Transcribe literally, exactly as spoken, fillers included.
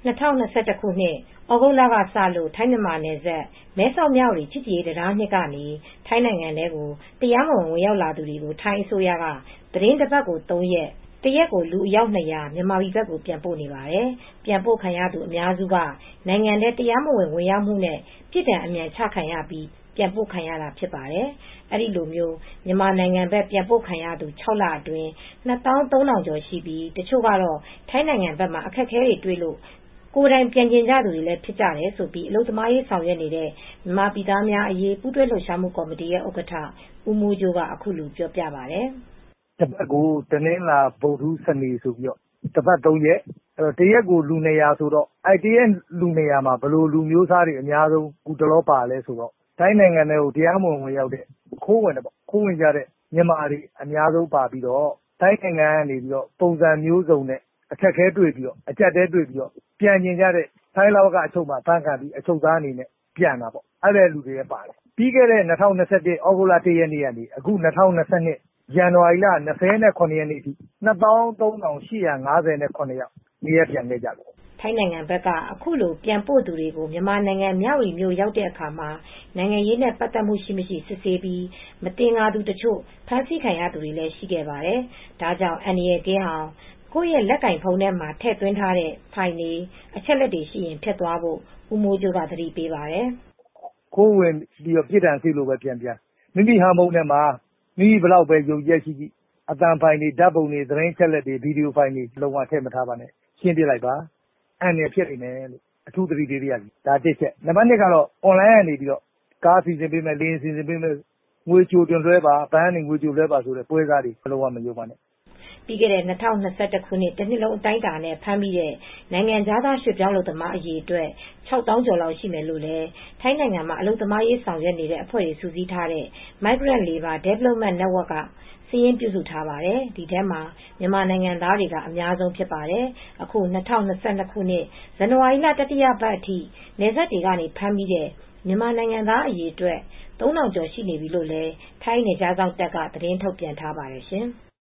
၂၀၂၁ ခုနှစ် သြဂုတ်လကစလို့ ထိုင်းမြန်မာနယ်စပ် မဲဆောက်မြဝတီ ချစ်ကြည်ရေးတံတား အမှတ် ကနေ ထိုင်းနိုင်ငံထဲကို တရားမဝင် ဝင်ရောက်လာသူတွေကို ထိုင်းအစိုးရက သီတင်းတပတ်ကို သုံးရက် တရက်ကို လူအယောက် ၂၀၀ မြန်မာပြည်ဘက်ကို ပြန်ပို့နေပါတယ်။ ပြန်ပို့ခံရသူ အများစုက နိုင်ငံထဲ တရားမဝင် ဝင်ရောက်မှုနဲ့ ပြစ်ဒဏ်အမြန်ချခံရပြီး ပြန်ပို့ခံရတာဖြစ်ပါတယ်။ အဲဒီလို မြန်မာနိုင်ငံဘက် ပြန်ပို့ခံရသူ ခြောက် လအတွင်း နှစ်သောင်း သုံးထောင်ကျော်ရှိပြီး တချို့ကတော့ ထိုင်းနိုင်ငံဘက်မှာ အခက်အခဲတွေတွေ့လို့ ကိုယ်တိုင်ပြန်ချင်ကြသူတွေလည်း ဖြစ်ကြတယ်လို့ အလုပ်သမားရေးဆောင်ရွက်နေတဲ့ မြန်မာပြည်သားများအရေး ပူးတွဲလှုပ်ရှားမှုကော်မတီရဲ့ဥက္ကဋ္ဌ ဦးမိုးကြိုးက အခုလိုပြောပြပါတယ်။ "တပတ်ကို တနင်္လာ ဗုဒ္ဓဟူး စနေဆိုပြီး တပတ် သုံးရက် တရက်ကို လူ ၂၀၀ ဆိုတော့ တရက်လူ ၂၀၀ မှာ ဘယ်လိုလူမျိုးစားတွေ အများဆုံးပါလဲဆိုတော့ ထိုင်းနိုင်ငံထဲကို တရားမဝင် ဝင်ရောက်တဲ့ ခိုးဝင်ကြတဲ့ မြန်မာတွေ အများဆုံးပါပြီးတော့ ထိုင်းနိုင်ငံကနေ ပုံစံမျိုးစုံနဲ့ အခက်အခဲတွေ့ပြီး အကျပ်အတည်းတွေ့ပြီး ပြန်ချင်ကြတဲ့ ထိုင်းလဝကအချုပ်မှာ အဖမ်းခံပြီး အချုပ်သားအနေနဲ့ ပြန်တာပေါ့။ အဲလူတွေလည်းပါတယ်။ ပြီးခဲ့တဲ့ ၂၀၂၁ သြဂုတ်လ ၁ ရက်နေ့ကနေ အခု ၂၀၂၂ ဇန်နဝါရီလ ၂၇ ရက်နေ့အထိ နှစ်သောင်း သုံးထောင် ရှစ်ရာ ငါးဆယ်ခုနှစ် ယောက် နေရပ်ပြန်ခဲ့ကြတယ်။ " ထိုင်းနိုင်ငံဘက်က အခုလို ပြန်ပို့သူတွေကို မြန်မာနိုင်ငံ မြဝတီမြို့ရောက်တဲ့အခါမှာ နိုင်ငံရေးနဲ့ ပတ်သက်မှု ရှိမရှိ စစ်ဆေးပြီး မသင်္ကာသူတချို့ ဖမ်းဆီးခံရသူတွေလည်း ရှိခဲ့ပါတယ်။ ဒါကြောင့် အန္တရာယ်ကင်းအောင် ကိုယ့်ရဲ့လက်ကိုင်ဖုန်းထဲမှာ ထည့်သွင်းထားတဲ့ ဖိုင်တွေ အချက်အလက်တွေရှိရင် ဖျက်သွားဖို့ ဦးမိုးကြိုးက သတိပေးပါတယ်။ "ခိုးဝင်ပြီး ပြစ်ဒဏ်စေလို့ပဲ ပြန်ပြန် မိမိဟန်းဖုန်းထဲမှာ မိမိဘယ်လောက်ပဲ ယုံကြည်ချက်ရှိရှိ အသံဖိုင်တွေ ဓါတ်ပုံတွေ သတင်းအချက်အလက်တွေ ဗွီဒီယိုဖိုင်တွေ လုံးဝထည့်မထားပါနဲ့ ရှင်းပစ်လိုက်ပါ အန္တရာယ်ဖြစ်လိမ့်မယ်လို့ အထူးသတိပေးပါရစေ။ ဒါက တစ်ချက် နံပါတ် နှစ်ကတော့ အွန်လိုင်းကနေ ကားစီစဉ်ပေးမယ် လေယာဉ်စီစဉ်ပေးမယ် ငွေကြိုတင်လွှဲပါ ဘဏ်ကနေ ငွေကြိုလွှဲပါဆိုတဲ့ ပွဲစားတွေကို လုံးဝမယုံပါနဲ့။ " ပြီးခဲ့တဲ့ ၂၀၂၁ ခုနှစ် တနှစ်လုံး အတိုင်းအတာနဲ့ ဖမ်းမိတဲ့ နိုင်ငံခြားသား ရွှေ့ပြောင်းအလုပ်သမား အရေအတွက် ခြောက်သောင်းကျော်လောက် ရှိမယ်လို့လည်း ထိုင်းနိုင်ငံမှာ အလုပ်သမားရေး ဆောင်ရွက်နေတဲ့ အဖွဲ့တွေ စုစည်းထားတဲ့ Migrant Labour Development Network က စာရင်းပြုစုထားပါတယ်။ ဒီထဲမှာ မြန်မာနိုင်ငံသားတွေက အများဆုံးဖြစ်ပါတယ်။ အခု ၂၀၂၂ ဇန်နဝါရီလ တတိယပတ်အထိ နယ်စပ်တွေကနေ ဖမ်းမိတဲ့ မြန်မာနိုင်ငံသား အရေအတွက် သုံးထောင်ကျော် ရှိနေပြီလို့လည်း ထိုင်းနယ်ခြားစောင့်တပ်က သတင်းထုတ်ပြန်ထားပါတယ်ရှင်။